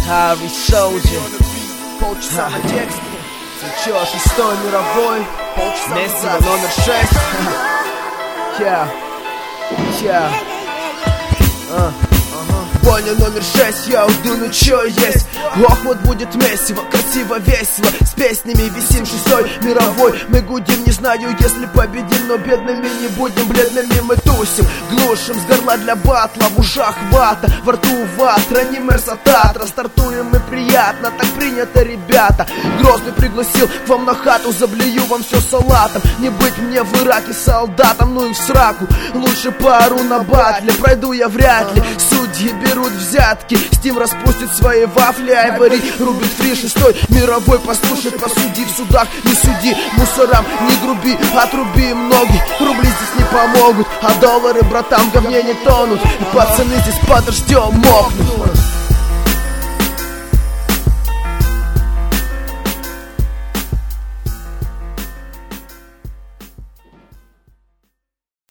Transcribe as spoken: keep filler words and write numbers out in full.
Harry Soldier. Полчаса на тексте. Ты чё, шестой мировой? Месси номер шесть. Я, я, а. Боня номер шесть, я уйду, ну чё есть? Ох, вот будет месиво, красиво, весело. С песнями висим, шестой мировой. Мы гудим, не знаю, если победим, но бедными не будем, бледными мы тусим. Глушим с горла для батла, в ушах вата, во рту ватра, не мерсотатра. Стартуем мы приятно, так принято, ребята. Грозный пригласил к вам на хату, заблюю вам все салатом. Не быть мне в Ираке солдатом, ну и в сраку. Лучше пару на батле, пройду я вряд ли. Судьи берут взятки, Стим распустит свои вафли, Айвори рубит фри, шестой мировой. Послушай, посуди в судах, не суди мусорам, не груби, отруби им ноги. Рубли здесь не помогут, а доллары, братан, в говне не тонут. И пацаны здесь под дождем мокнут.